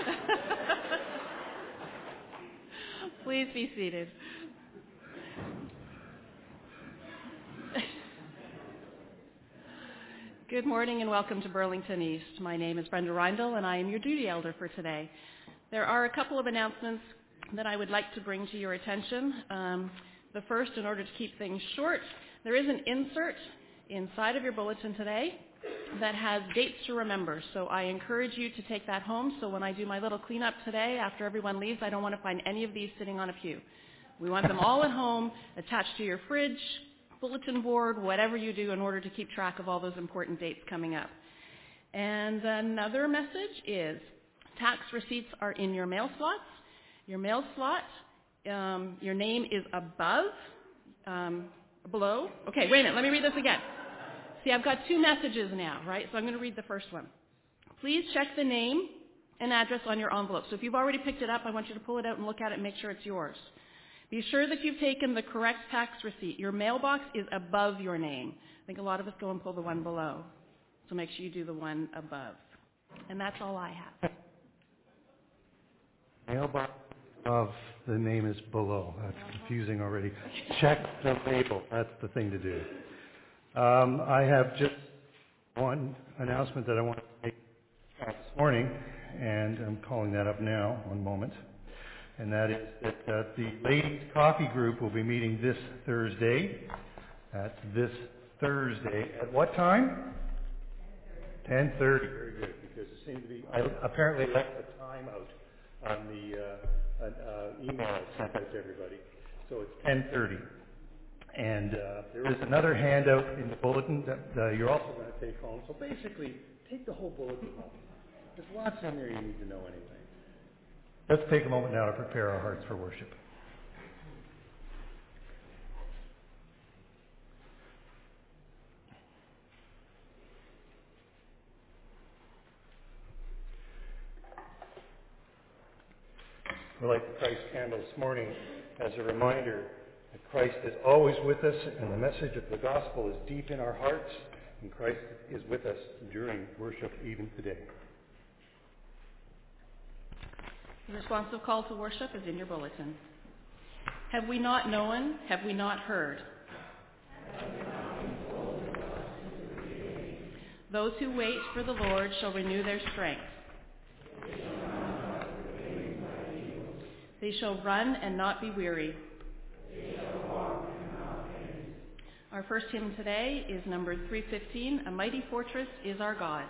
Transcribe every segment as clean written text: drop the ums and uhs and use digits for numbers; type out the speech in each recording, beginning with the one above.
Please be seated. Good morning and welcome to Burlington East. My name is Brenda Reindl and I am your duty elder for today. There are a couple of announcements that I would like to bring to your attention. The first, in order to keep things short, there is an insert inside of your bulletin today that has dates to remember. So I encourage you to take that home so when I do my little cleanup today after everyone leaves, I don't want to find any of these sitting on a pew. We want them all at home, attached to your fridge, bulletin board, whatever you do in order to keep track of all those important dates coming up. And another message is tax receipts are in your mail slots. Your mail slot, your name is below. Okay, wait a minute, let me read this again. See, I've got two messages now, right? So I'm going to read the first one. Please check the name and address on your envelope. So if you've already picked it up, I want you to pull it out and look at it and make sure it's yours. Be sure that you've taken the correct tax receipt. Your mailbox is above your name. I think a lot of us go and pull the one below. So make sure you do the one above. And that's all I have. Mailbox of the name is below. That's confusing already. Check the label. That's the thing to do. I have just one announcement that I want to make this morning, and I'm calling that up now, one moment. And that is that the Ladies Coffee Group will be meeting this Thursday. That's this Thursday. At what time? 10:30. Very good, because it seemed to be, I apparently left the time out on the email I sent out to everybody. So it's 10:30. And there is another handout in the bulletin that you're also going to take home. So basically, take the whole bulletin home. There's lots in there you need to know anyway. Let's take a moment now to prepare our hearts for worship. We light the Christ candle this morning as a reminder that Christ is always with us and the message of the gospel is deep in our hearts, and Christ is with us during worship even today. The responsive call to worship is in your bulletin. Have we not known? Have we not heard? Those who wait for the Lord shall renew their strength. They shall run and not be weary. Our first hymn today is number 315, A Mighty Fortress is Our God.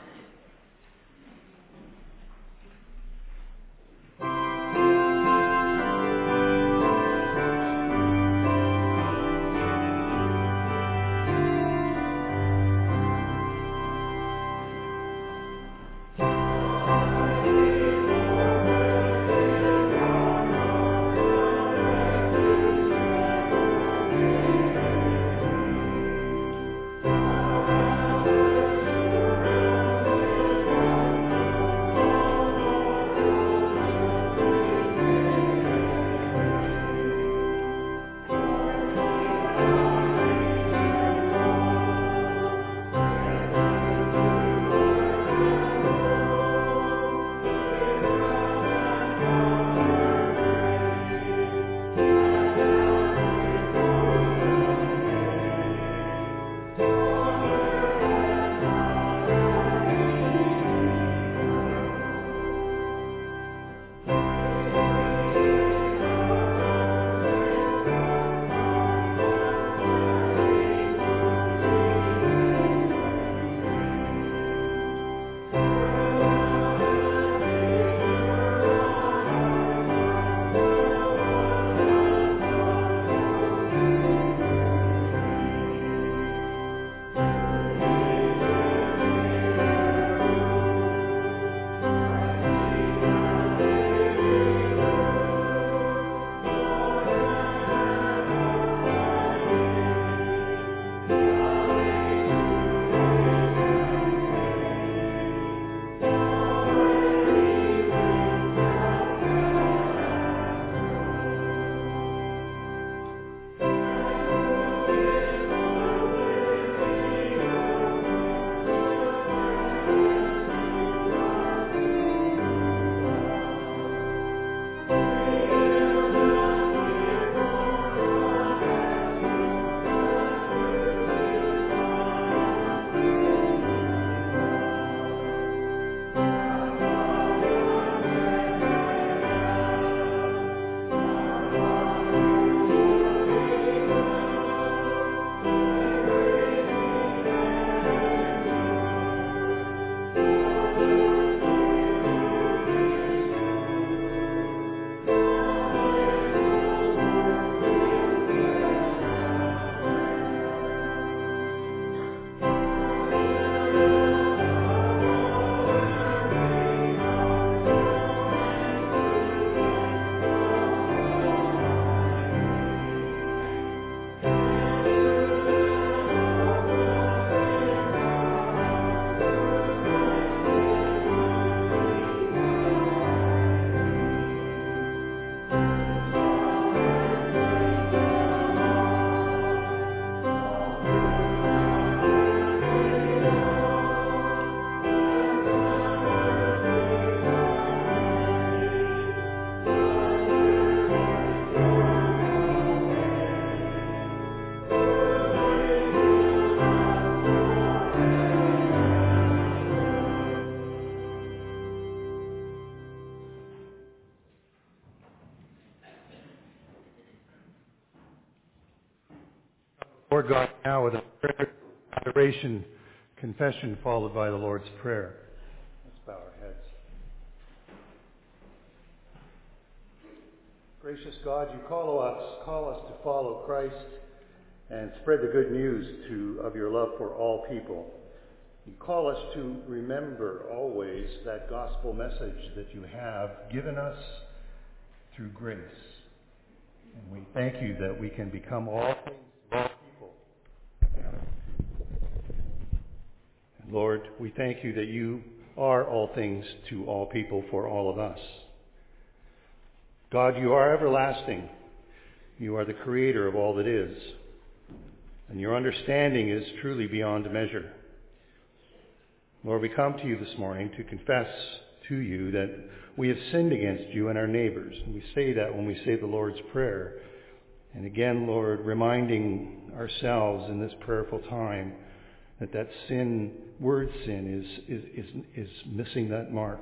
Adoration, confession, followed by the Lord's Prayer. Let's bow our heads. Gracious God, you call us to follow Christ and spread the good news of your love for all people. You call us to remember always that gospel message that you have given us through grace. And we thank you that we can become all things to all people. And Lord, we thank you that you are all things to all people for all of us. God, you are everlasting. You are the creator of all that is. And your understanding is truly beyond measure. Lord, we come to you this morning to confess to you that we have sinned against you and our neighbors. And we say that when we say the Lord's Prayer. And again, Lord, reminding ourselves in this prayerful time that sin, word sin, is missing that mark.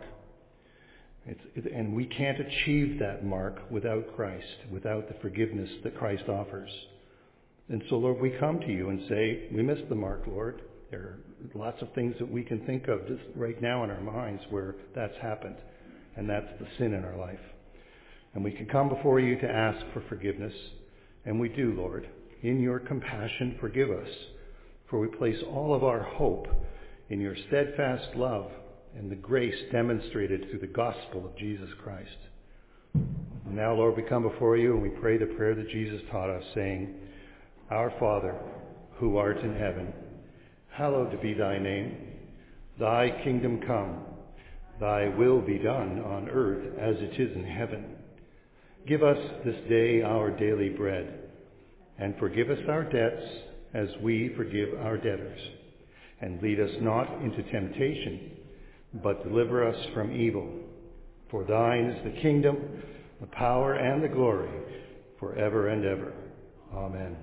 And we can't achieve that mark without Christ, without the forgiveness that Christ offers. And so, Lord, we come to you and say, we missed the mark, Lord. There are lots of things that we can think of just right now in our minds where that's happened. And that's the sin in our life. And we can come before you to ask for forgiveness. And we do, Lord. In your compassion, forgive us. For we place all of our hope in your steadfast love and the grace demonstrated through the gospel of Jesus Christ. And now, Lord, we come before you and we pray the prayer that Jesus taught us, saying, Our Father, who art in heaven, hallowed be thy name. Thy kingdom come. Thy will be done on earth as it is in heaven. Give us this day our daily bread, and forgive us our debts as we forgive our debtors. And lead us not into temptation, but deliver us from evil. For thine is the kingdom, the power, and the glory, forever and ever. Amen.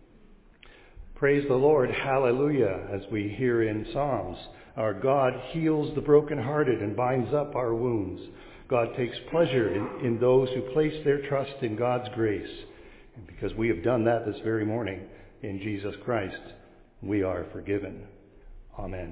Praise the Lord, hallelujah, as we hear in Psalms. Our God heals the brokenhearted and binds up our wounds. God takes pleasure in those who place their trust in God's grace. And because we have done that this very morning in Jesus Christ, we are forgiven. Amen.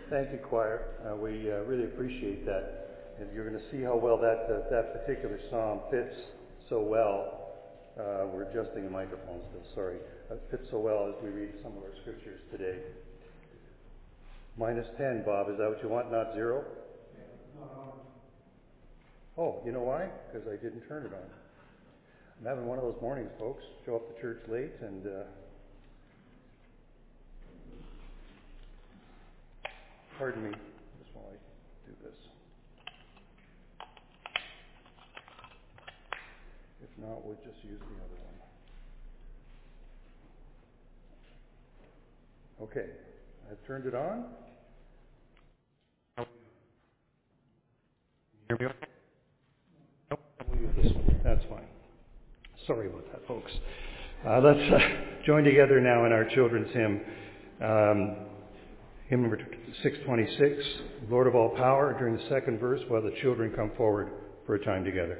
Thank you, choir. We really appreciate that. And you're going to see how well that particular psalm fits so well. We're adjusting the microphone still, sorry. Fits so well as we read some of our scriptures today. -10, Bob, is that what you want, not 0? Oh, you know why? Because I didn't turn it on. I'm having one of those mornings, folks. Show up to church late and pardon me just while I do this. If not, we'll just use the other one. Okay, I've turned it on. Can you hear me okay? Nope, we'll use this one. That's fine. Sorry about that, folks. Let's join together now in our children's hymn. Hymn number 626, Lord of all power, during the second verse, while the children come forward for a time together.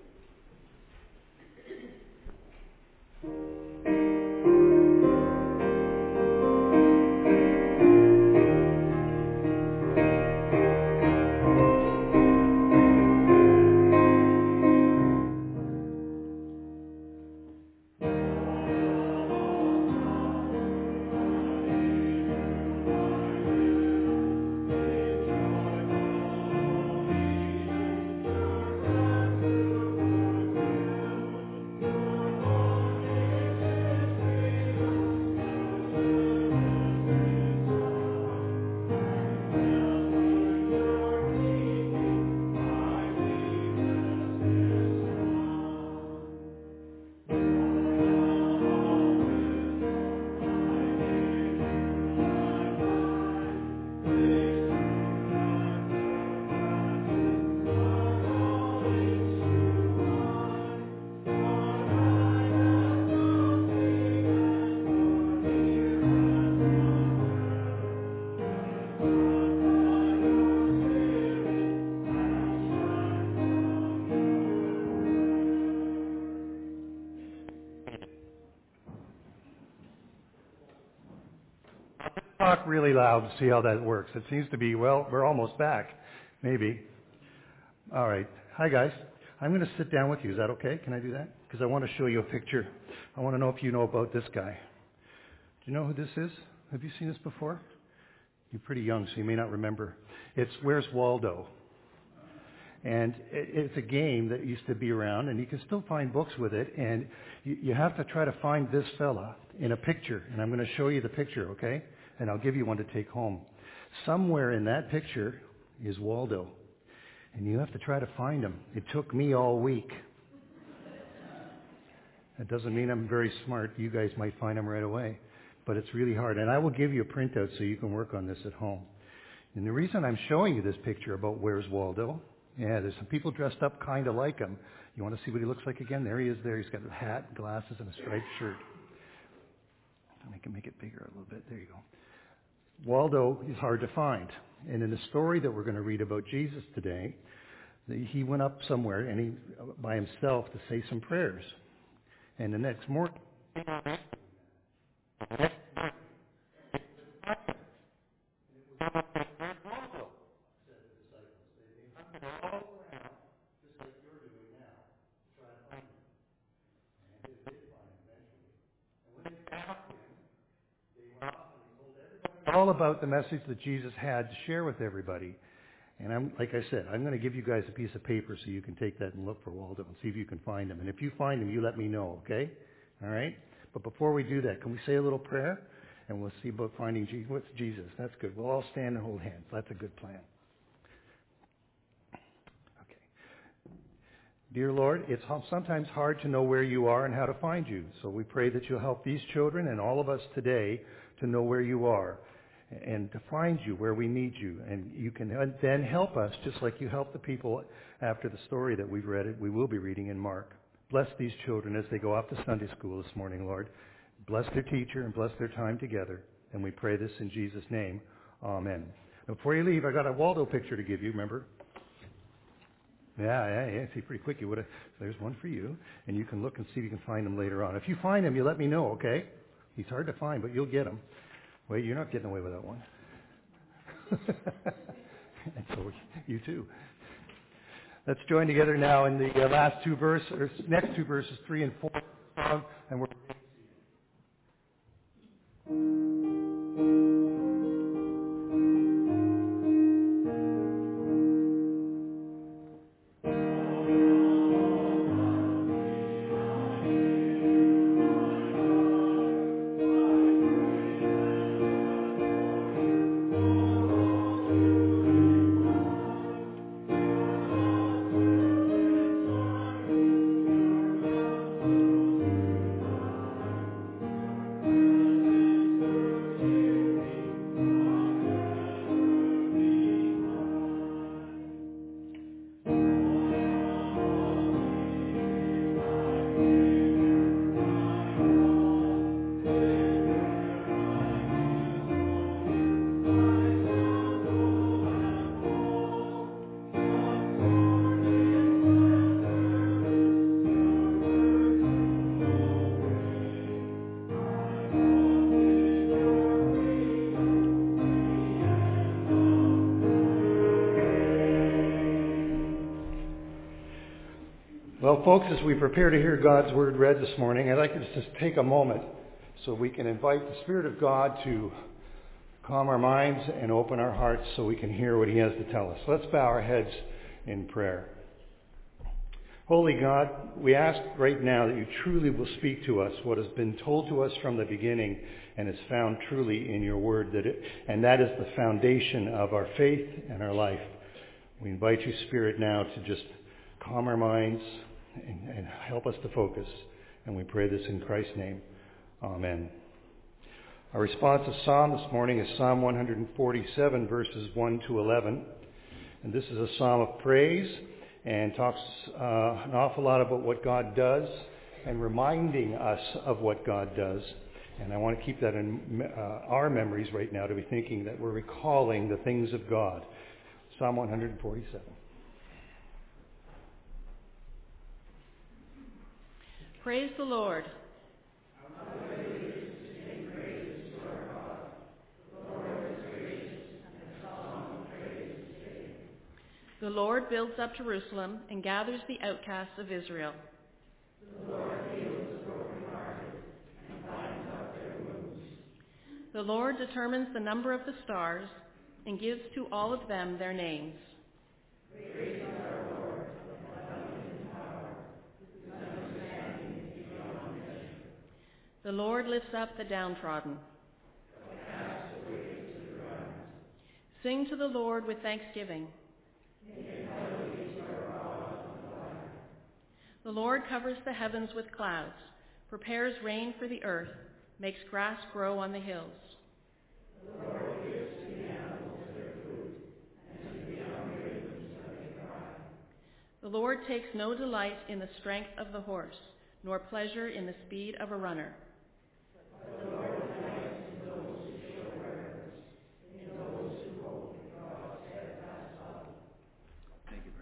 Talk really loud to see how that works. It seems to be, well, we're almost back. Maybe. All right. Hi, guys. I'm going to sit down with you. Is that okay? Can I do that? Because I want to show you a picture. I want to know if you know about this guy. Do you know who this is? Have you seen this before? You're pretty young, so you may not remember. It's Where's Waldo? And it's a game that used to be around, and you can still find books with it. And you have to try to find this fella in a picture. And I'm going to show you the picture, okay? And I'll give you one to take home. Somewhere in that picture is Waldo. And you have to try to find him. It took me all week. That doesn't mean I'm very smart. You guys might find him right away. But it's really hard. And I will give you a printout so you can work on this at home. And the reason I'm showing you this picture about Where's Waldo, there's some people dressed up kind of like him. You want to see what he looks like again? There he is there. He's got a hat, glasses, and a striped shirt. I can make it bigger a little bit. There you go. Waldo is hard to find. And in the story that we're going to read about Jesus today, he went up somewhere and by himself to say some prayers. And the next morning, all about the message that Jesus had to share with everybody. And like I said, I'm going to give you guys a piece of paper so you can take that and look for Waldo and see if you can find him. And if you find him, you let me know, okay? All right? But before we do that, can we say a little prayer? And we'll see about finding Jesus. What's Jesus? That's good. We'll all stand and hold hands. That's a good plan. Okay. Dear Lord, it's sometimes hard to know where you are and how to find you. So we pray that you'll help these children and all of us today to know where you are and to find you where we need you. And you can then help us just like you helped the people after the story that we will be reading in Mark. Bless these children as they go off to Sunday school this morning, Lord. Bless their teacher and bless their time together. And we pray this in Jesus' name. Amen. Now, before you leave, I got a Waldo picture to give you, remember? Yeah. See, pretty quick you would have. So there's one for you. And you can look and see if you can find him later on. If you find him, you let me know, okay? He's hard to find, but you'll get him. Wait, you're not getting away with that one. And so you too. Let's join together now in the last two verses, or next two verses, 3 and 4, and we're. Well, folks, as we prepare to hear God's Word read this morning, I'd like to just take a moment so we can invite the Spirit of God to calm our minds and open our hearts so we can hear what He has to tell us. Let's bow our heads in prayer. Holy God, we ask right now that you truly will speak to us what has been told to us from the beginning and is found truly in your Word, and that is the foundation of our faith and our life. We invite you, Spirit, now to just calm our minds and help us to focus. And we pray this in Christ's name. Amen. Our responsive psalm this morning is Psalm 147, verses 1 to 11. And this is a psalm of praise and talks an awful lot about what God does and reminding us of what God does. And I want to keep that in our memories right now, to be thinking that we're recalling the things of God. Psalm 147. Praise the Lord. The Lord builds up Jerusalem and gathers the outcasts of Israel. The Lord heals the brokenhearted and binds up their wounds. The Lord determines the number of the stars and gives to all of them their names. Praise our Lord, in power, whose understanding is beyond measure. The Lord lifts up the downtrodden. Casts the wicked to the ground. Sing to the Lord with thanksgiving. The Lord covers the heavens with clouds, prepares rain for the earth, makes grass grow on the hills. The Lord gives to the animals their food, and to the young ravens when they cry. The Lord takes no delight in the strength of the horse, nor pleasure in the speed of a runner. But the Lord delights in those who show reverence, in those who hope in God's steadfast love. Thank you,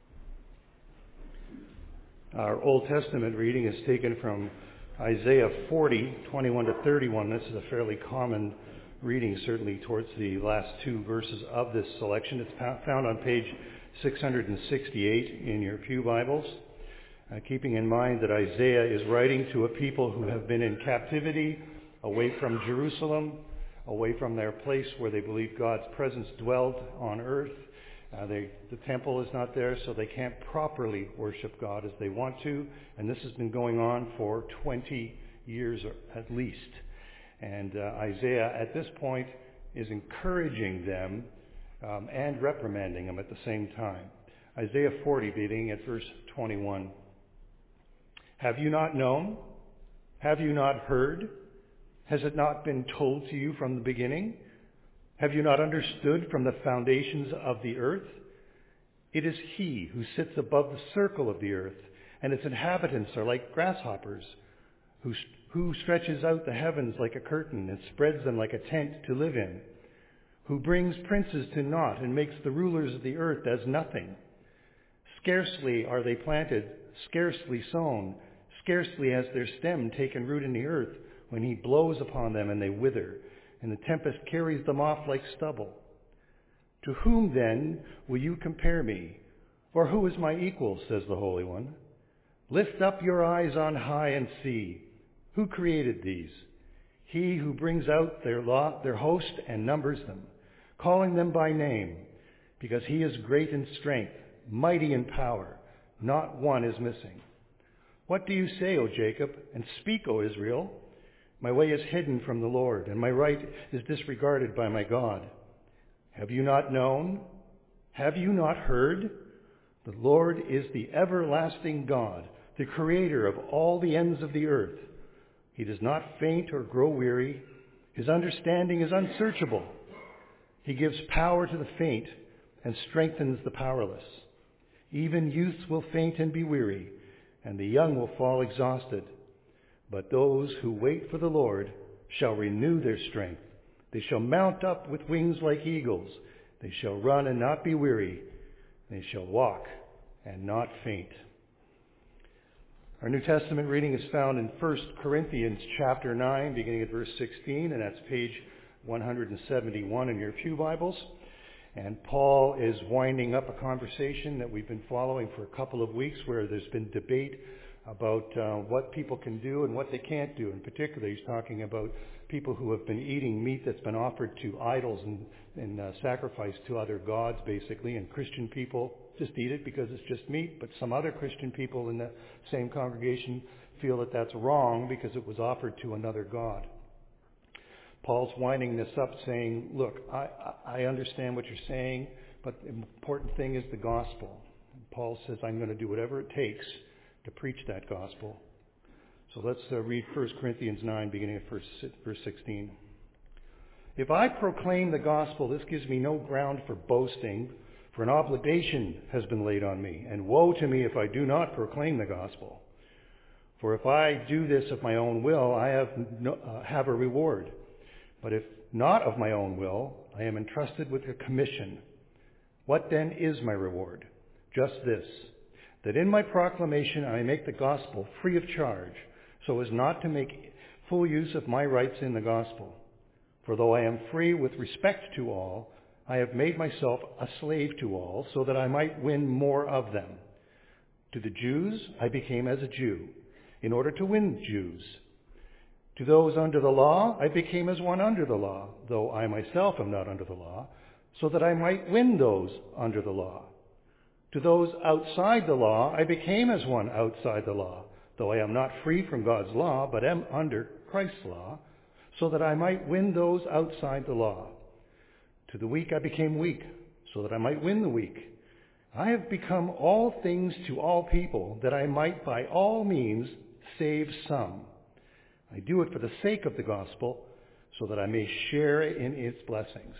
Brenda. Our Old Testament reading is taken from Isaiah 40, 21 to 31. This is a fairly common reading, certainly towards the last two verses of this selection. It's found on page 668 in your pew Bibles. Keeping in mind that Isaiah is writing to a people who have been in captivity, away from Jerusalem, away from their place where they believe God's presence dwelled on earth. The temple is not there, so they can't properly worship God as they want to. And this has been going on for 20 years at least. And Isaiah, at this point, is encouraging them and reprimanding them at the same time. Isaiah 40, beginning at verse 21. Have you not known? Have you not heard? Has it not been told to you from the beginning? Have you not understood from the foundations of the earth? It is He who sits above the circle of the earth, and its inhabitants are like grasshoppers, who stretches out the heavens like a curtain and spreads them like a tent to live in, who brings princes to naught and makes the rulers of the earth as nothing. Scarcely are they planted, scarcely sown, scarcely has their stem taken root in the earth, when He blows upon them and they wither, and the tempest carries them off like stubble. To whom then will you compare me? Or who is my equal, says the Holy One? Lift up your eyes on high and see. Who created these? He who brings out their host and numbers them, calling them by name, because he is great in strength, mighty in power. Not one is missing. What do you say, O Jacob, and speak, O Israel? My way is hidden from the Lord, and my right is disregarded by my God. Have you not known? Have you not heard? The Lord is the everlasting God, the creator of all the ends of the earth. He does not faint or grow weary. His understanding is unsearchable. He gives power to the faint and strengthens the powerless. Even youths will faint and be weary, and the young will fall exhausted. But those who wait for the Lord shall renew their strength. They shall mount up with wings like eagles. They shall run and not be weary. They shall walk and not faint. Our New Testament reading is found in 1 Corinthians chapter 9, beginning at verse 16, and that's page 171 in your pew Bibles. And Paul is winding up a conversation that we've been following for a couple of weeks where there's been debate about what people can do and what they can't do. In particular, he's talking about people who have been eating meat that's been offered to idols and sacrificed to other gods, basically. And Christian people just eat it because it's just meat. But some other Christian people in the same congregation feel that that's wrong because it was offered to another god. Paul's winding this up saying, look, I understand what you're saying, but the important thing is the gospel. And Paul says, I'm going to do whatever it takes to preach that gospel. So let's read 1 Corinthians 9, beginning at verse 16. If I proclaim the gospel, this gives me no ground for boasting, for an obligation has been laid on me, and woe to me if I do not proclaim the gospel. For if I do this of my own will, I have a reward. But if not of my own will, I am entrusted with a commission. What then is my reward? Just this, that in my proclamation I make the gospel free of charge, so as not to make full use of my rights in the gospel. For though I am free with respect to all, I have made myself a slave to all, so that I might win more of them. To the Jews I became as a Jew, in order to win Jews. To those under the law I became as one under the law, though I myself am not under the law, so that I might win those under the law. To those outside the law I became as one outside the law, though I am not free from God's law, but am under Christ's law, so that I might win those outside the law. To the weak I became weak, so that I might win the weak. I have become all things to all people, that I might by all means save some. I do it for the sake of the gospel, so that I may share in its blessings.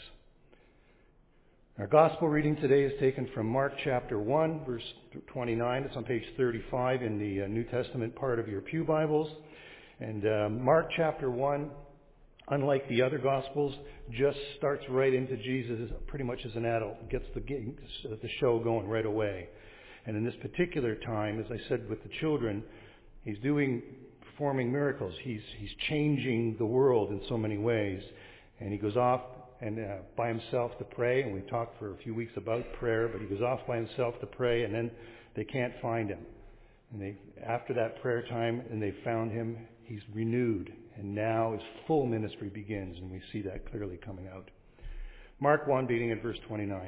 Our gospel reading today is taken from Mark chapter 1, verse 29. It's on page 35 in the New Testament part of your pew Bibles. And Mark chapter 1, unlike the other gospels, just starts right into Jesus pretty much as an adult, gets the show going right away. And in this particular time, as I said with the children, he's performing miracles. He's changing the world in so many ways. And he goes off and by himself to pray, and we talked for a few weeks about prayer, but he goes off by himself to pray, and then they can't find him. And after that prayer time, and they found him, he's renewed, and now his full ministry begins, and we see that clearly coming out. Mark 1, beginning at verse 29.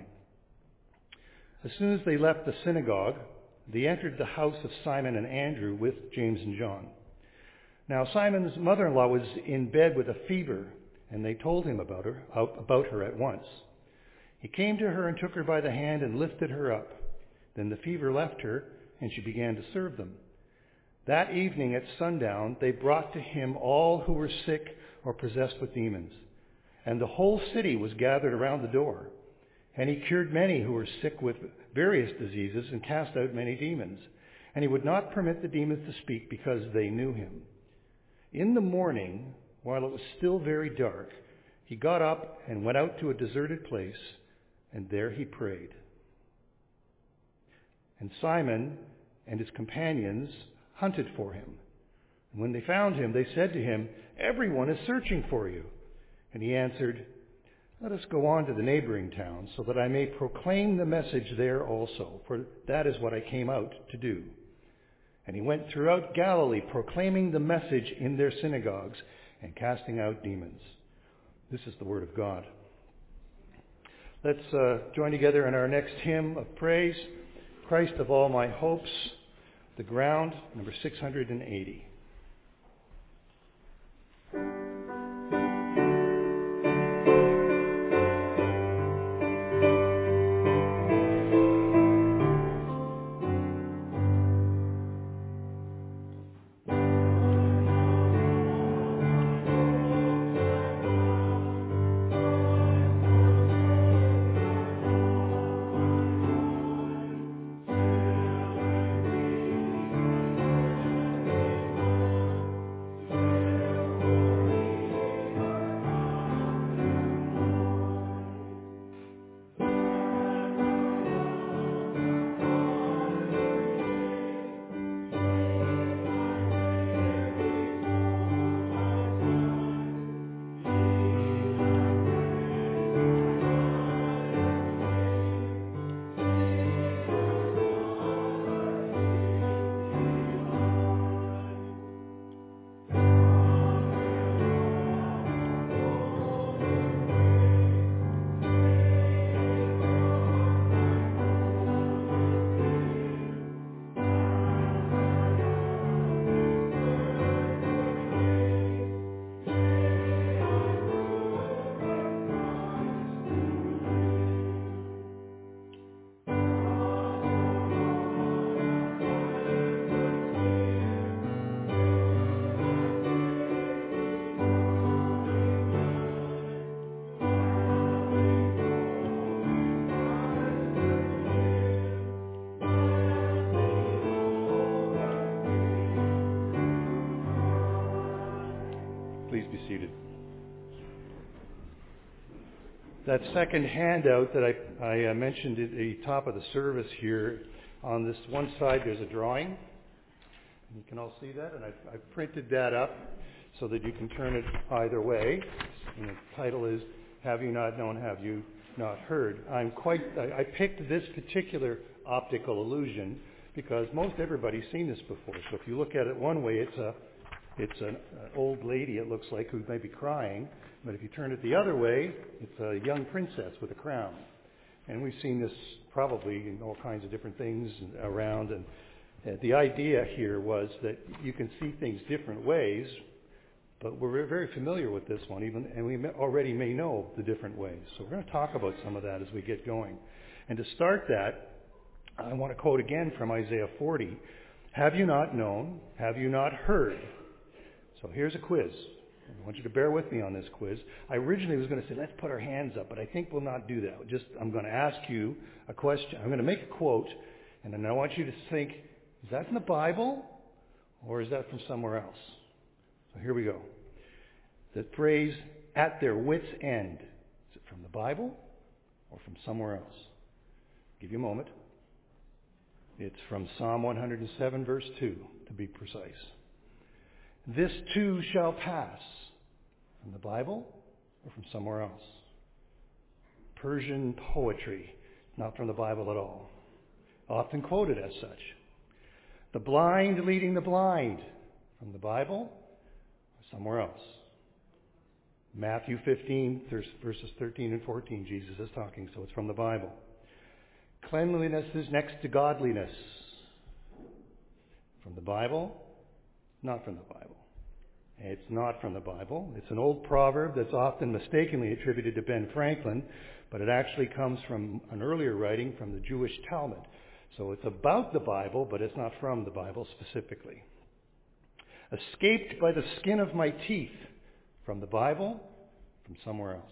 As soon as they left the synagogue, they entered the house of Simon and Andrew with James and John. Now Simon's mother-in-law was in bed with a fever, and they told him about her at once. He came to her and took her by the hand and lifted her up. Then the fever left her, and she began to serve them. That evening at sundown, they brought to him all who were sick or possessed with demons. And the whole city was gathered around the door. And he cured many who were sick with various diseases and cast out many demons. And he would not permit the demons to speak because they knew him. In the morning, while it was still very dark, he got up and went out to a deserted place, and there he prayed. And Simon and his companions hunted for him. And when they found him, they said to him, "Everyone is searching for you." And he answered, let us go on to the neighboring towns, so that I may proclaim the message there also, for that is what I came out to do. And he went throughout Galilee, proclaiming the message in their synagogues and casting out demons. This is the word of God. Let's join together in our next hymn of praise, Christ of all my hopes, the ground, number 680. Please be seated. That second handout that I mentioned at the top of the service here, on this one side there's a drawing. You can all see that, and I've printed that up so that you can turn it either way. And the title is, Have You Not Known, Have You Not Heard? I picked this particular optical illusion because most everybody's seen this before. So if you look at it one way, it's an old lady, it looks like, who may be crying. But if you turn it the other way, it's a young princess with a crown. And we've seen this probably in all kinds of different things around. And the idea here was that you can see things different ways, but we're very familiar with this one, and we already may know the different ways. So we're going to talk about some of that as we get going. And to start that, I want to quote again from Isaiah 40. Have you not known? Have you not heard? So here's a quiz. I want you to bear with me on this quiz. I originally was going to say, let's put our hands up, but I think we'll not do that. I'm going to ask you a question. I'm going to make a quote, and then I want you to think, is that from the Bible, or is that from somewhere else? So here we go. The phrase, at their wits' end. Is it from the Bible, or from somewhere else? I'll give you a moment. It's from Psalm 107, verse 2, to be precise. This too shall pass. From the Bible or from somewhere else? Persian poetry, not from the Bible at all. Often quoted as such. The blind leading the blind. From the Bible or somewhere else? Matthew 15, verses 13 and 14, Jesus is talking, so it's from the Bible. Cleanliness is next to godliness. From the Bible? Not from the Bible. It's not from the Bible. It's an old proverb that's often mistakenly attributed to Ben Franklin, but it actually comes from an earlier writing from the Jewish Talmud. So it's about the Bible, but it's not from the Bible specifically. Escaped by the skin of my teeth. From the Bible? From somewhere else.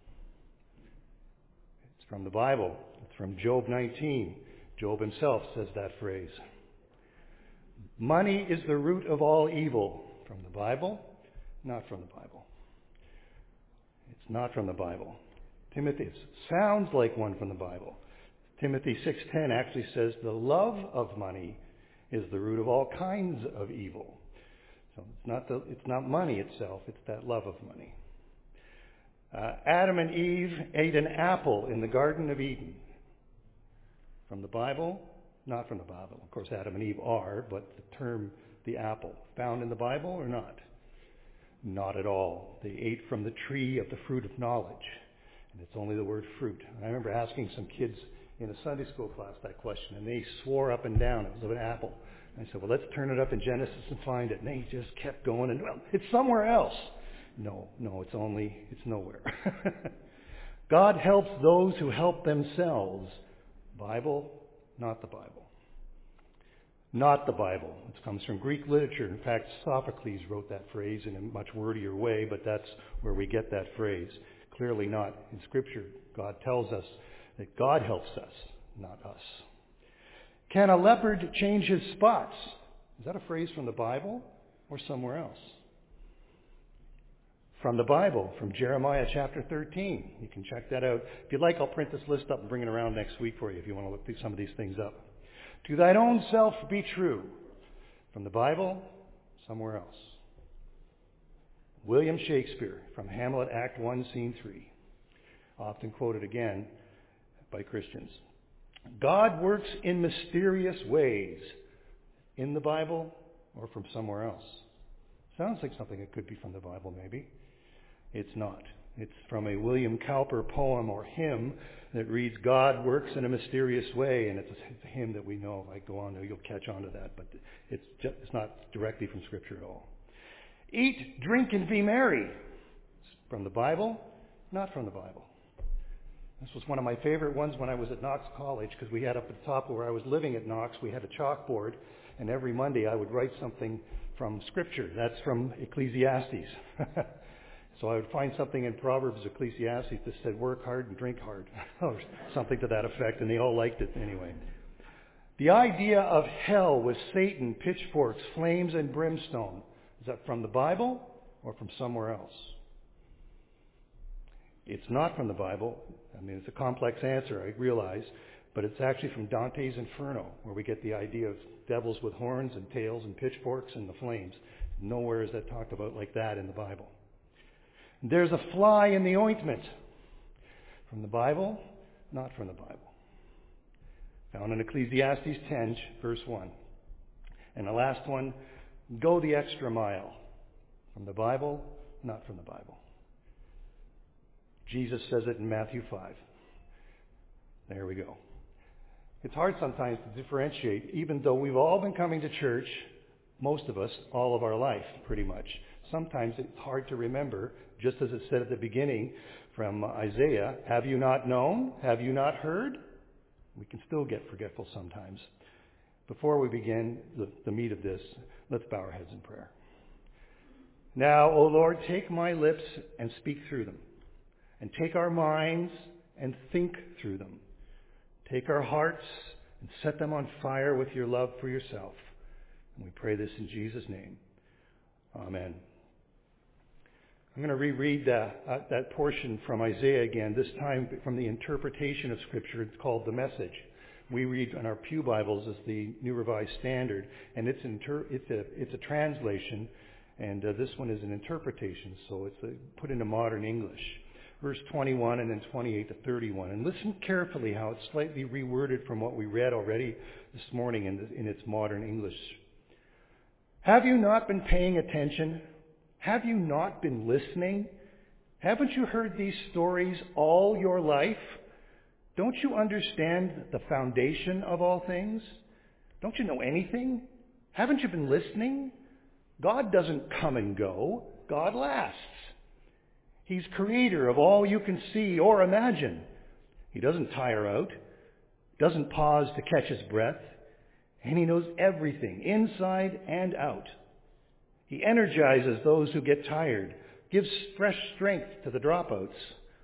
It's from the Bible. It's from Job 19. Job himself says that phrase. Money is the root of all evil. From the Bible? Not from the Bible. It's not from the Bible. Timothy, it sounds like one from the Bible. Timothy 6:10 actually says the love of money is the root of all kinds of evil. So it's not money itself, it's that love of money. Adam and Eve ate an apple in the Garden of Eden. From the Bible? Not from the Bible. Of course, Adam and Eve are, but the term, the apple, found in the Bible or not? Not at all. They ate from the tree of the fruit of knowledge. And it's only the word fruit. I remember asking some kids in a Sunday school class that question, and they swore up and down it was an apple. And I said, well, let's turn it up in Genesis and find it. And they just kept going, and well, it's somewhere else. No, it's nowhere. God helps those who help themselves. Bible, not the Bible. Not the Bible. It comes from Greek literature. In fact, Sophocles wrote that phrase in a much wordier way, but that's where we get that phrase. Clearly not in Scripture. God tells us that God helps us, not us. Can a leopard change his spots? Is that a phrase from the Bible or somewhere else? From the Bible, from Jeremiah chapter 13. You can check that out. If you'd like, I'll print this list up and bring it around next week for you if you want to look through some of these things up. To thine own self be true. From the Bible, somewhere else. William Shakespeare, from Hamlet, Act 1, Scene 3. Often quoted again by Christians. God works in mysterious ways. In the Bible or from somewhere else? Sounds like something that could be from the Bible, maybe. It's not. It's from a William Cowper poem or hymn that reads, God works in a mysterious way, and it's a hymn that we know. If I go on, you'll catch on to that, but it's not directly from Scripture at all. Eat, drink, and be merry. From the Bible? Not from the Bible. This was one of my favorite ones when I was at Knox College, because we had up at the top where I was living at Knox, we had a chalkboard, and every Monday I would write something from Scripture. That's from Ecclesiastes. So I would find something in Proverbs, Ecclesiastes, that said, work hard and drink hard, or something to that effect, and they all liked it anyway. The idea of hell with Satan, pitchforks, flames, and brimstone, is that from the Bible or from somewhere else? It's not from the Bible. I mean, it's a complex answer, I realize, but it's actually from Dante's Inferno, where we get the idea of devils with horns and tails and pitchforks and the flames. Nowhere is that talked about like that in the Bible. There's a fly in the ointment. From the Bible? Not from the Bible. Found in Ecclesiastes 10, verse 1. And the last one, go the extra mile. From the Bible? Not from the Bible. Jesus says it in Matthew 5. There we go. It's hard sometimes to differentiate, even though we've all been coming to church, most of us, all of our life, pretty much. Sometimes it's hard to remember, just as it said at the beginning from Isaiah, have you not known? Have you not heard? We can still get forgetful sometimes. Before we begin the meat of this, let's bow our heads in prayer. Now, O Lord, take my lips and speak through them, and take our minds and think through them. Take our hearts and set them on fire with your love for yourself. And we pray this in Jesus' name. Amen. I'm going to reread that portion from Isaiah again, this time from the interpretation of Scripture. It's called The Message. We read on our Pew Bibles as the New Revised Standard, and it's a translation, and this one is an interpretation, so it's put into modern English. Verse 21 and then 28 to 31. And listen carefully how it's slightly reworded from what we read already this morning in its modern English. Have you not been paying attention? Have you not been listening? Haven't you heard these stories all your life? Don't you understand the foundation of all things? Don't you know anything? Haven't you been listening? God doesn't come and go. God lasts. He's creator of all you can see or imagine. He doesn't tire out, doesn't pause to catch his breath, and he knows everything, inside and out. He energizes those who get tired, gives fresh strength to the dropouts.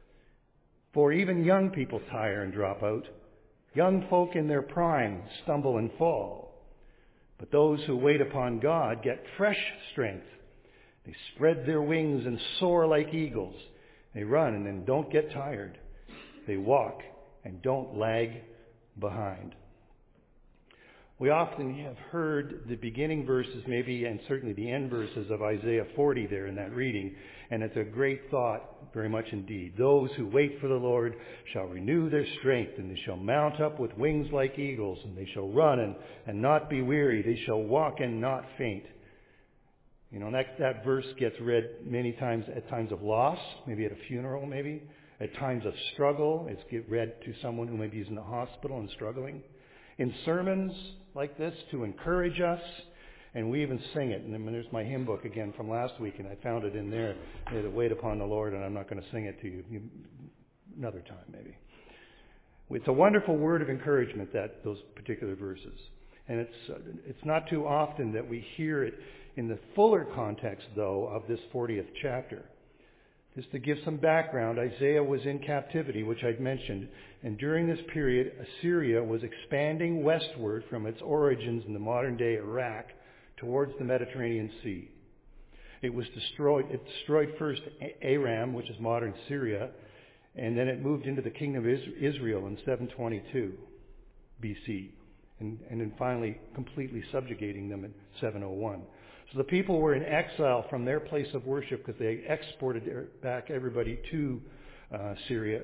For even young people tire and drop out. Young folk in their prime stumble and fall. But those who wait upon God get fresh strength. They spread their wings and soar like eagles. They run and don't get tired. They walk and don't lag behind. We often have heard the beginning verses, maybe, and certainly the end verses of Isaiah 40 there in that reading, and it's a great thought, very much indeed. Those who wait for the Lord shall renew their strength, and they shall mount up with wings like eagles, and they shall run and not be weary. They shall walk and not faint. You know, that verse gets read many times, at times of loss, maybe at a funeral, maybe. At times of struggle, it's read to someone who maybe is in the hospital and struggling. In sermons like this to encourage us, and we even sing it. And then there's my hymn book again from last week, and I found it in there. To wait upon the Lord, and I'm not going to sing it to you another time, maybe. It's a wonderful word of encouragement, those particular verses, and it's not too often that we hear it in the fuller context, though, of this 40th chapter. Just to give some background, Isaiah was in captivity, which I'd mentioned, and during this period, Assyria was expanding westward from its origins in the modern-day Iraq towards the Mediterranean Sea. It destroyed first Aram, which is modern Syria, and then it moved into the kingdom of Israel in 722 BC, and then finally completely subjugating them in 701. So the people were in exile from their place of worship because they exported back everybody to Assyria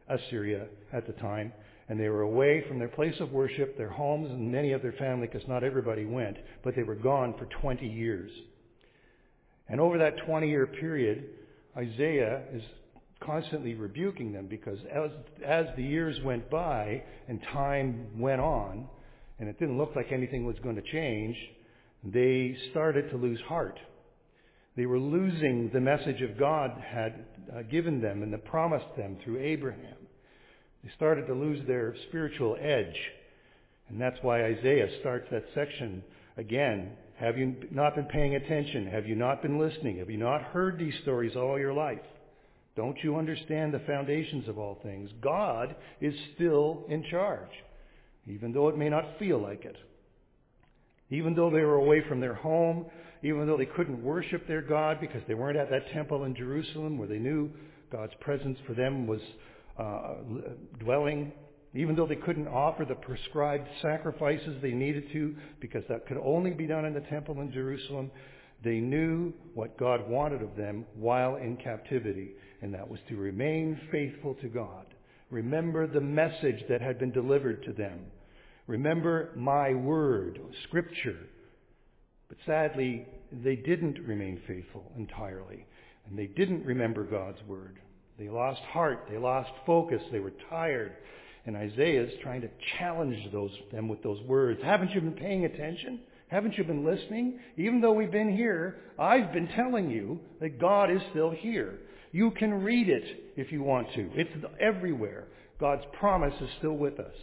at the time. And they were away from their place of worship, their homes, and many of their family, because not everybody went, but they were gone for 20 years. And over that 20-year period, Isaiah is constantly rebuking them because as the years went by and time went on, and it didn't look like anything was going to change, they started to lose heart. They were losing the message of God had given them and that promised them through Abraham. They started to lose their spiritual edge. And that's why Isaiah starts that section again. Have you not been paying attention? Have you not been listening? Have you not heard these stories all your life? Don't you understand the foundations of all things? God is still in charge, even though it may not feel like it. Even though they were away from their home, even though they couldn't worship their God because they weren't at that temple in Jerusalem where they knew God's presence for them was dwelling, even though they couldn't offer the prescribed sacrifices they needed to because that could only be done in the temple in Jerusalem, they knew what God wanted of them while in captivity, and that was to remain faithful to God. Remember the message that had been delivered to them. Remember my word, Scripture. But sadly, they didn't remain faithful entirely. And they didn't remember God's word. They lost heart. They lost focus. They were tired. And Isaiah is trying to challenge them with those words. Haven't you been paying attention? Haven't you been listening? Even though we've been here, I've been telling you that God is still here. You can read it if you want to. It's everywhere. God's promise is still with us.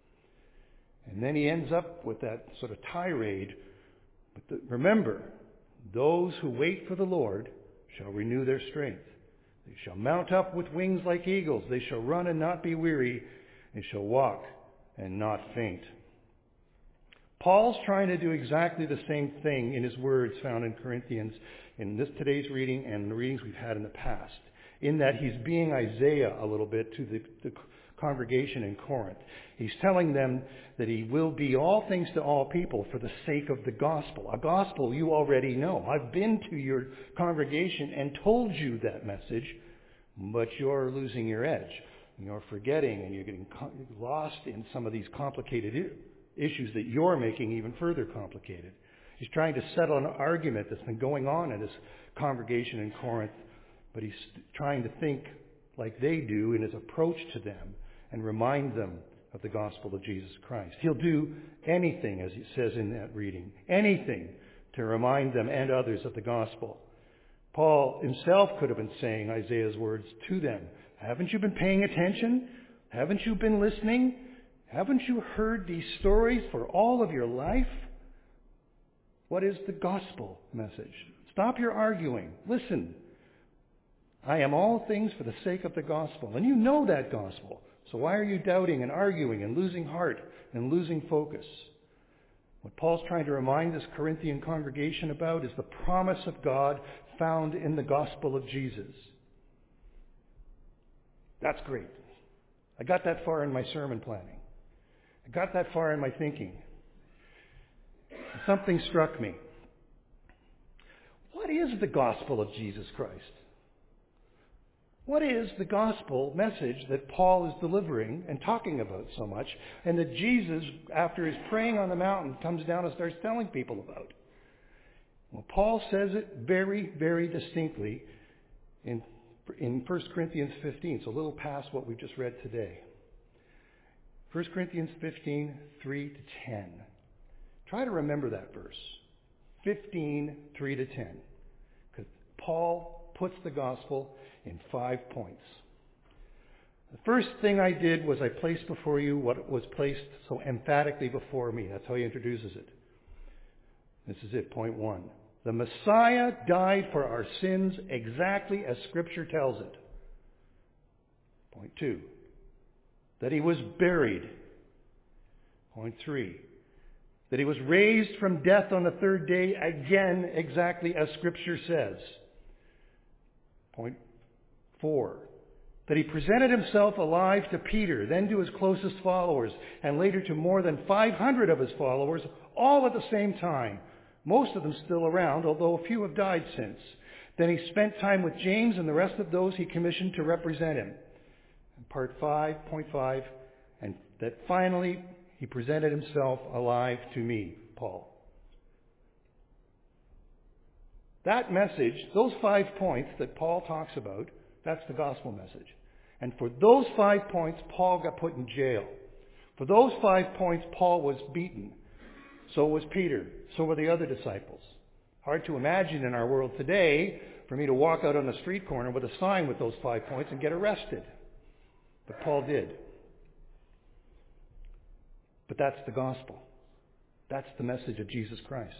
And then he ends up with that sort of tirade. But remember, those who wait for the Lord shall renew their strength. They shall mount up with wings like eagles. They shall run and not be weary. They shall walk and not faint. Paul's trying to do exactly the same thing in his words found in Corinthians in today's reading and the readings we've had in the past, in that he's being Isaiah a little bit to the congregation in Corinth. He's telling them that he will be all things to all people for the sake of the gospel. A gospel you already know. I've been to your congregation and told you that message, but you're losing your edge. You're forgetting and you're getting lost in some of these complicated issues that you're making even further complicated. He's trying to settle an argument that's been going on in this congregation in Corinth, but he's trying to think like they do in his approach to them and remind them of the gospel of Jesus Christ. He'll do anything, as he says in that reading, anything to remind them and others of the gospel. Paul himself could have been saying Isaiah's words to them. Haven't you been paying attention? Haven't you been listening? Haven't you heard these stories for all of your life? What is the gospel message? Stop your arguing. Listen. I am all things for the sake of the gospel. And you know that gospel. So why are you doubting and arguing and losing heart and losing focus? What Paul's trying to remind this Corinthian congregation about is the promise of God found in the gospel of Jesus. That's great. I got that far in my sermon planning. I got that far in my thinking. something struck me. What is the gospel of Jesus Christ? What is the gospel message that Paul is delivering and talking about so much, and that Jesus, after his praying on the mountain, comes down and starts telling people about? Well, Paul says it very, very distinctly in 1 Corinthians 15. It's a little past what we've just read today. 1 Corinthians 15, 3 to 10. Try to remember that verse. 15, 3 to 10. Because Paul puts the gospel in 5 points. The first thing I did was I placed before you what was placed so emphatically before me. That's how he introduces it. This is it, point 1. The Messiah died for our sins exactly as Scripture tells it. Point 2. That he was buried. Point 3. That he was raised from death on the third day, again exactly as Scripture says. Point 4. That he presented himself alive to Peter, then to his closest followers, and later to more than 500 of his followers, all at the same time. Most of them still around, although a few have died since. Then he spent time with James and the rest of those he commissioned to represent him. And part 5, point 5, and that finally he presented himself alive to me, Paul. That message, those 5 points that Paul talks about, that's the gospel message. And for those 5 points, Paul got put in jail. For those 5 points, Paul was beaten. So was Peter. So were the other disciples. Hard to imagine in our world today for me to walk out on a street corner with a sign with those 5 points and get arrested. But Paul did. But that's the gospel. That's the message of Jesus Christ.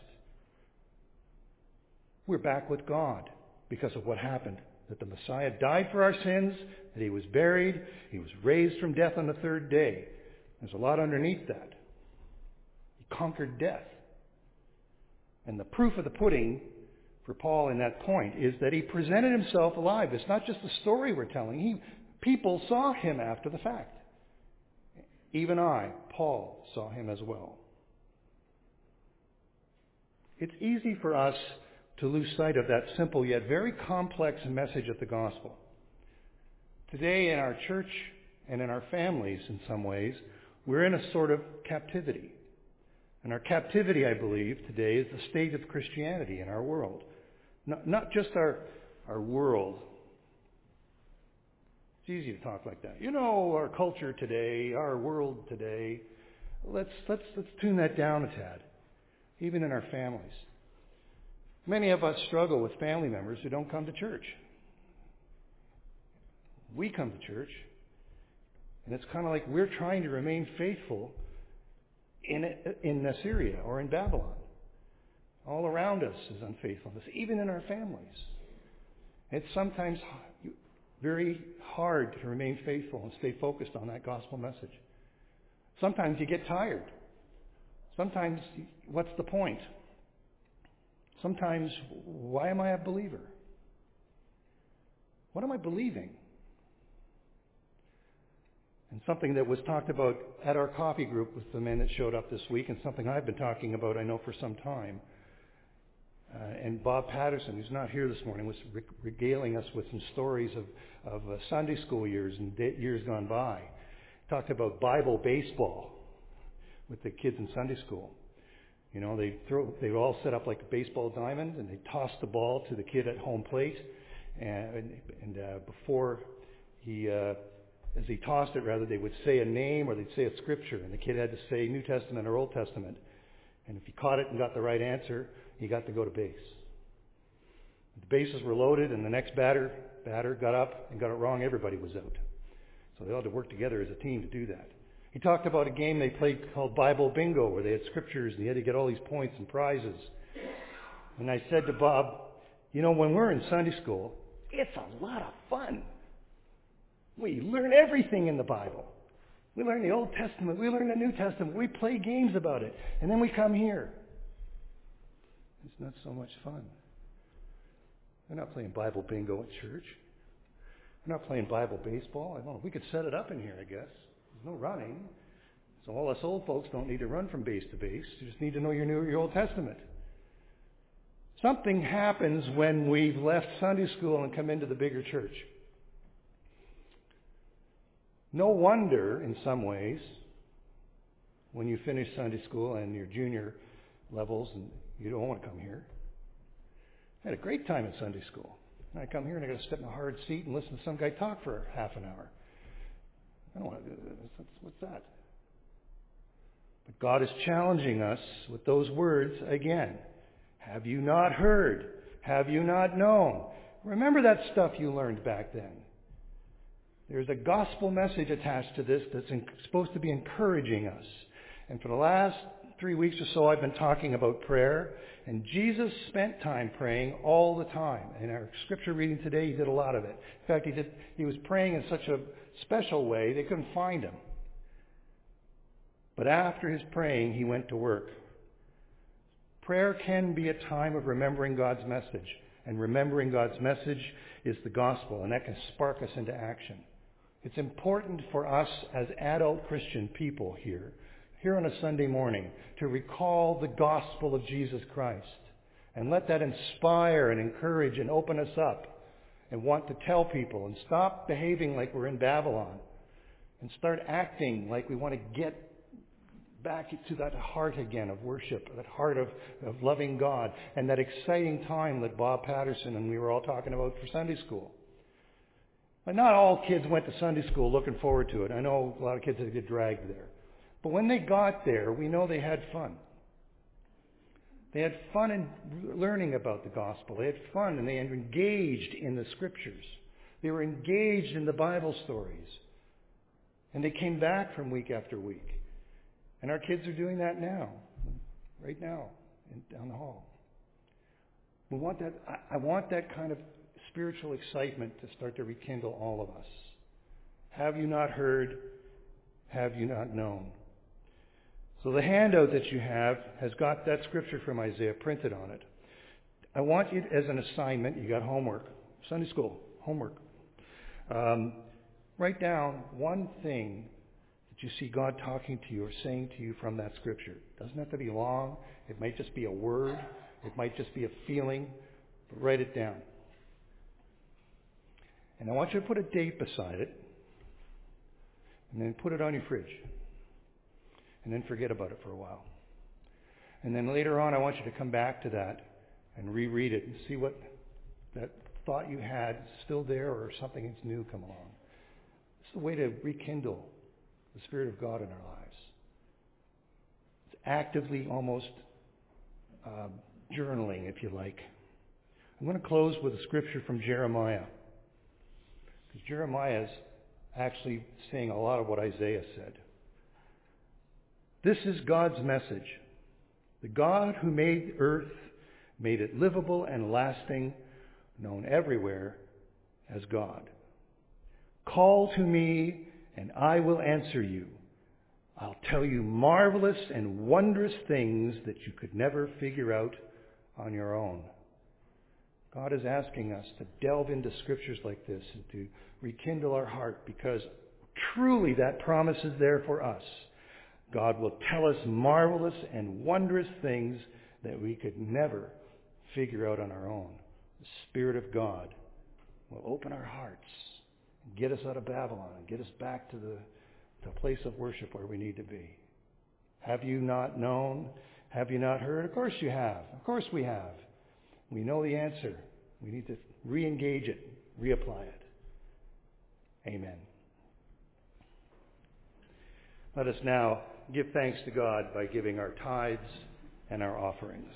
We're back with God because of what happened. That the Messiah died for our sins, that he was buried, he was raised from death on the third day. There's a lot underneath that. He conquered death. And the proof of the pudding for Paul in that point is that he presented himself alive. It's not just a story we're telling. People saw him after the fact. Even I, Paul, saw him as well. It's easy for us to lose sight of that simple yet very complex message of the gospel. Today in our church and in our families, in some ways, we're in a sort of captivity. And our captivity, I believe, today is the state of Christianity in our world. Not just our world. It's easy to talk like that. You know, our culture today, our world today. Let's tune that down a tad. Even in our families. Many of us struggle with family members who don't come to church. We come to church, and it's kind of like we're trying to remain faithful in Assyria or in Babylon. All around us is unfaithfulness, even in our families. It's sometimes very hard to remain faithful and stay focused on that gospel message. Sometimes you get tired. Sometimes, what's the point? Sometimes, why am I a believer? What am I believing? And something that was talked about at our coffee group with the men that showed up this week, and something I've been talking about, I know, for some time. And Bob Patterson, who's not here this morning, was regaling us with some stories of Sunday school years and years gone by. Talked about Bible baseball with the kids in Sunday school. You know, they all set up like a baseball diamond, and they toss the ball to the kid at home plate. And before as he tossed it, rather, they would say a name or they'd say a scripture, and the kid had to say New Testament or Old Testament. And if he caught it and got the right answer, he got to go to base. The bases were loaded, and the next batter got up and got it wrong. Everybody was out. So they all had to work together as a team to do that. He talked about a game they played called Bible Bingo, where they had scriptures and you had to get all these points and prizes. And I said to Bob, you know, when we're in Sunday school, it's a lot of fun. We learn everything in the Bible. We learn the Old Testament. We learn the New Testament. We play games about it. And then we come here. It's not so much fun. We're not playing Bible Bingo at church. We're not playing Bible baseball. I don't know. We could set it up in here, I guess. There's no running. So all us old folks don't need to run from base to base. You just need to know your New or your Old Testament. Something happens when we've left Sunday school and come into the bigger church. No wonder, in some ways, when you finish Sunday school and your junior levels and you don't want to come here. I had a great time in Sunday school. And I come here and I got to sit in a hard seat and listen to some guy talk for half an hour. I don't want to do this. What's that? But God is challenging us with those words again. Have you not heard? Have you not known? Remember that stuff you learned back then. There's a gospel message attached to this that's supposed to be encouraging us. And for the last 3 weeks or so, I've been talking about prayer. And Jesus spent time praying all the time. In our scripture reading today, he did a lot of it. In fact, he was praying in such a special way, they couldn't find him. But after his praying, he went to work. Prayer can be a time of remembering God's message. And remembering God's message is the gospel, and that can spark us into action. It's important for us as adult Christian people here on a Sunday morning, to recall the gospel of Jesus Christ. And let that inspire and encourage and open us up and want to tell people and stop behaving like we're in Babylon and start acting like we want to get back to that heart again of worship, that heart of loving God, and that exciting time that Bob Patterson and we were all talking about for Sunday school. But not all kids went to Sunday school looking forward to it. I know a lot of kids that get dragged there. But when they got there, we know they had fun. They had fun in learning about the gospel. They had fun and they engaged in the scriptures. They were engaged in the Bible stories. And they came back from week after week. And our kids are doing that now, right now, down the hall. We want that. I want that kind of spiritual excitement to start to rekindle all of us. Have you not heard? Have you not known? So the handout that you have has got that scripture from Isaiah printed on it. I want you, as an assignment, you got homework, Sunday school, homework. Write down one thing that you see God talking to you or saying to you from that scripture. It doesn't have to be long. It might just be a word. It might just be a feeling. But write it down. And I want you to put a date beside it. And then put it on your fridge. And then forget about it for a while. And then later on, I want you to come back to that and reread it and see what that thought you had is still there or something that's new come along. It's a way to rekindle the Spirit of God in our lives. It's actively almost journaling, if you like. I'm going to close with a scripture from Jeremiah. Because Jeremiah is actually saying a lot of what Isaiah said. This is God's message. The God who made earth, made it livable and lasting, known everywhere as God. Call to me and I will answer you. I'll tell you marvelous and wondrous things that you could never figure out on your own. God is asking us to delve into scriptures like this and to rekindle our heart, because truly that promise is there for us. God will tell us marvelous and wondrous things that we could never figure out on our own. The Spirit of God will open our hearts and get us out of Babylon and get us back to the place of worship where we need to be. Have you not known? Have you not heard? Of course you have. Of course we have. We know the answer. We need to re-engage it, reapply it. Amen. Let us now give thanks to God by giving our tithes and our offerings.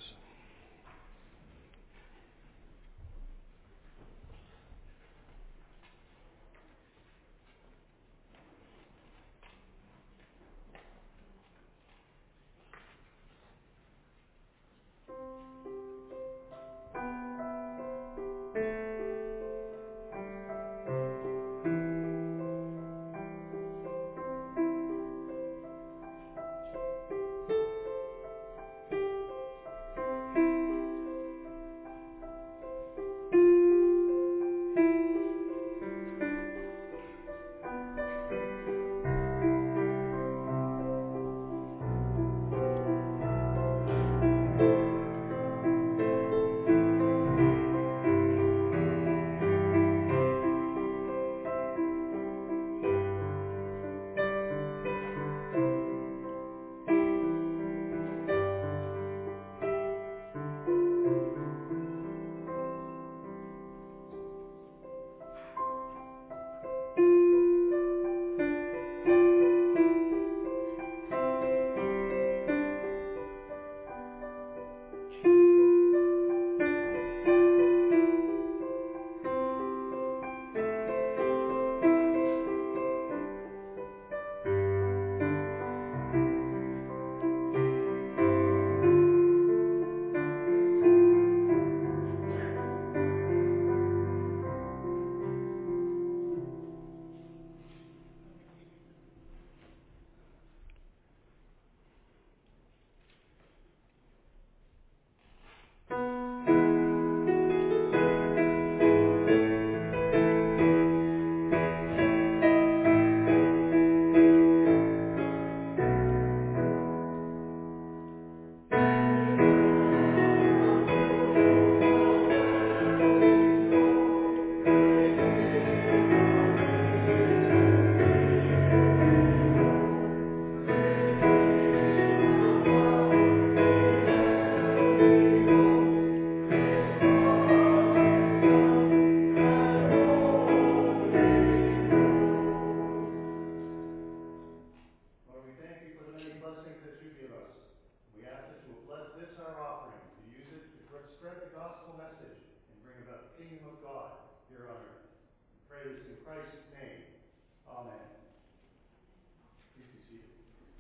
We ask that you will bless this, our offering, to use it to spread the gospel message and bring about the kingdom of God here on earth. We pray this in Christ's name. Amen. Please be seated.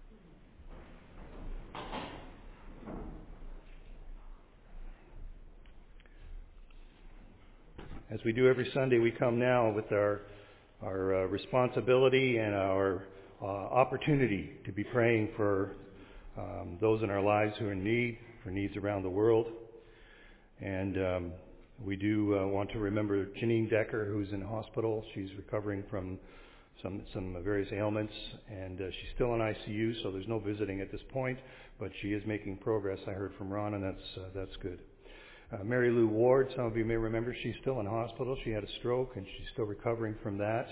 As we do every Sunday, we come now with our responsibility and our opportunity to be praying for those in our lives who are in need, for needs around the world. And we do want to remember Janine Decker, who's in hospital. She's recovering from some various ailments, and she's still in ICU, so there's no visiting at this point, but she is making progress. I heard from Ron, and that's good. Mary Lou Ward, some of you may remember, she's still in hospital. She had a stroke, and she's still recovering from that.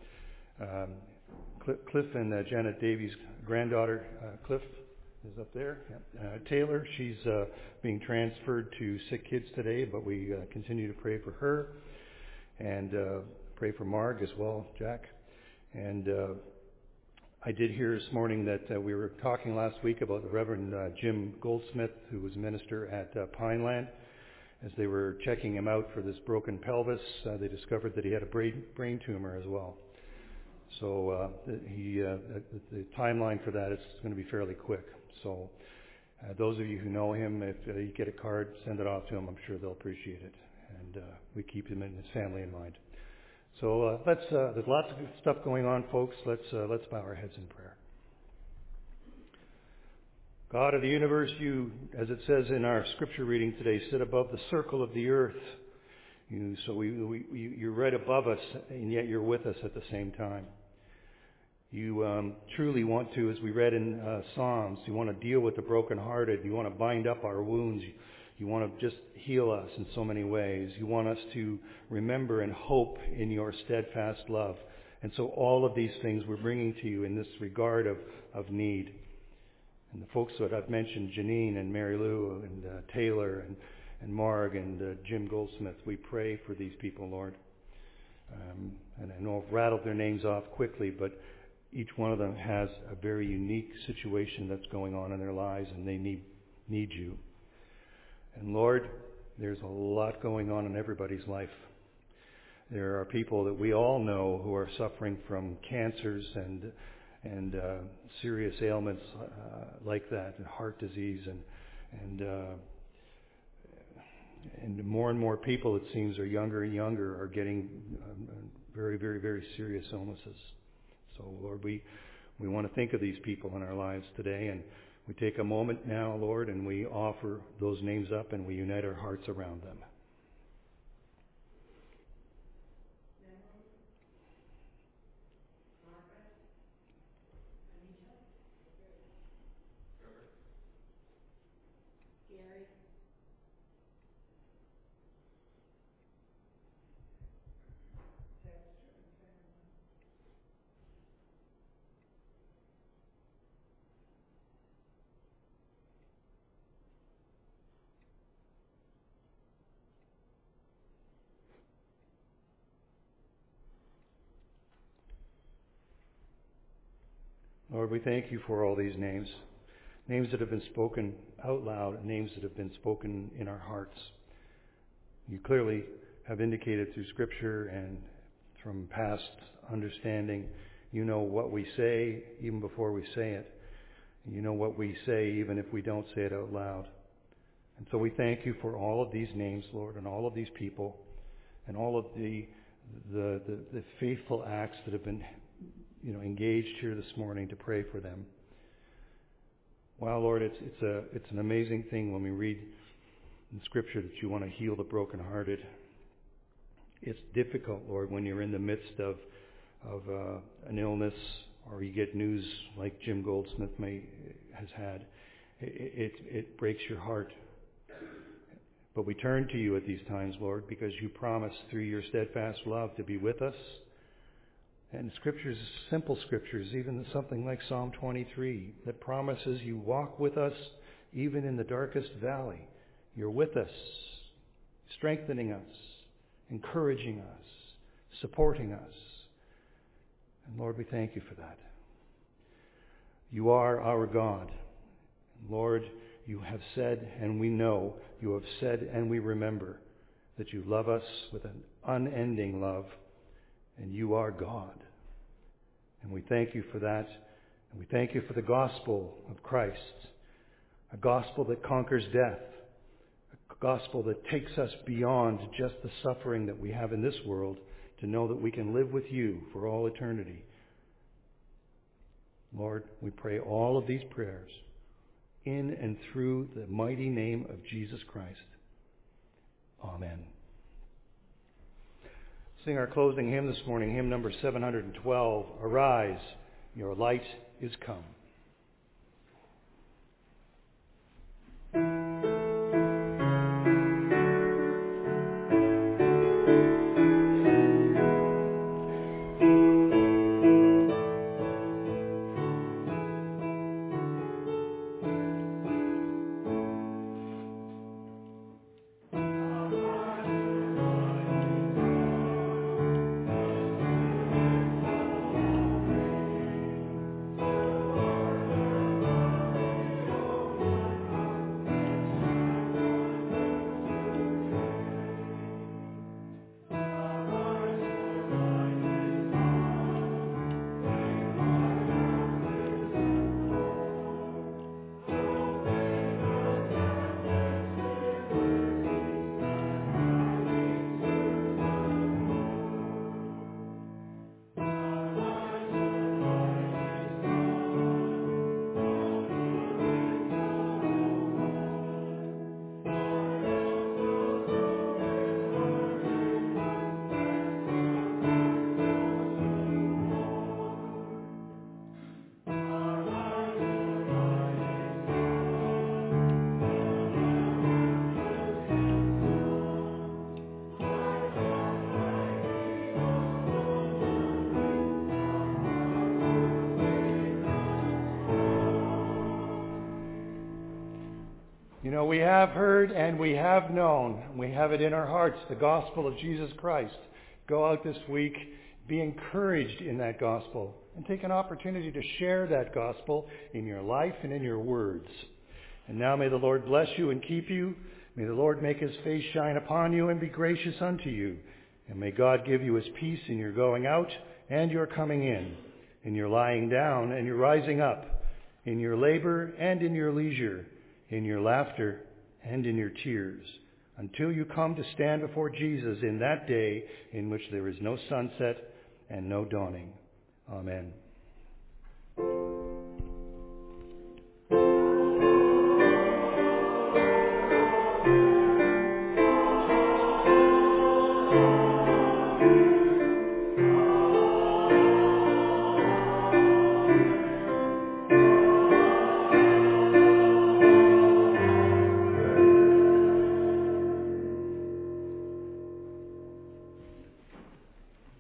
Cliff and Janet Davies' granddaughter, Cliff, is up there. Taylor, she's being transferred to Sick Kids today, but we continue to pray for her and pray for Marg as well, Jack. And I did hear this morning that we were talking last week about the Reverend Jim Goldsmith, who was a minister at Pineland. As they were checking him out for this broken pelvis, they discovered that he had a brain tumor as well. So the timeline for that is going to be fairly quick. So those of you who know him, if you get a card, send it off to him. I'm sure they'll appreciate it. And we keep him and his family in mind. So there's lots of good stuff going on, folks. Let's bow our heads in prayer. God of the universe, you, as it says in our scripture reading today, sit above the circle of the earth. You're right above us, and yet you're with us at the same time. You truly want to, as we read in Psalms, you want to deal with the brokenhearted. You want to bind up our wounds. You want to just heal us in so many ways. You want us to remember and hope in your steadfast love. And so all of these things we're bringing to you in this regard of need. And the folks that I've mentioned, Janine and Mary Lou and Taylor and Marg and Jim Goldsmith, we pray for these people, Lord. And I know I've rattled their names off quickly, but each one of them has a very unique situation that's going on in their lives, and they need you. And Lord, there's a lot going on in everybody's life. There are people that we all know who are suffering from cancers and serious ailments like that, and heart disease, and more and more people, it seems, are younger and younger, are getting very, very, very serious illnesses. So, Lord, we want to think of these people in our lives today, and we take a moment now, Lord, and we offer those names up, and we unite our hearts around them. Lord, we thank you for all these names that have been spoken out loud, names that have been spoken in our hearts. You clearly have indicated through Scripture and from past understanding, you know what we say even before we say it. You know what we say even if we don't say it out loud. And so we thank you for all of these names, Lord, and all of these people, and all of the faithful acts that have been engaged here this morning to pray for them. Wow, Lord, it's an amazing thing when we read in Scripture that you want to heal the brokenhearted. It's difficult, Lord, when you're in the midst of an illness, or you get news like Jim Goldsmith has had. It breaks your heart. But we turn to you at these times, Lord, because you promise through your steadfast love to be with us. And scriptures, simple scriptures, even something like Psalm 23, that promises you walk with us even in the darkest valley. You're with us, strengthening us, encouraging us, supporting us. And Lord, we thank you for that. You are our God. Lord, you have said, and we know you have said, and we remember, that you love us with an unending love, and you are God. And we thank you for that, and we thank you for the gospel of Christ, a gospel that conquers death, a gospel that takes us beyond just the suffering that we have in this world to know that we can live with you for all eternity. Lord, we pray all of these prayers in and through the mighty name of Jesus Christ. Amen. Sing our closing hymn this morning, hymn number 712, Arise, Your Light is Come. You know, we have heard and we have known, we have it in our hearts, the gospel of Jesus Christ. Go out this week, be encouraged in that gospel, and take an opportunity to share that gospel in your life and in your words. And now may the Lord bless you and keep you. May the Lord make his face shine upon you and be gracious unto you. And may God give you his peace in your going out and your coming in your lying down and your rising up, in your labor and in your leisure, in your laughter and in your tears, until you come to stand before Jesus in that day in which there is no sunset and no dawning. Amen.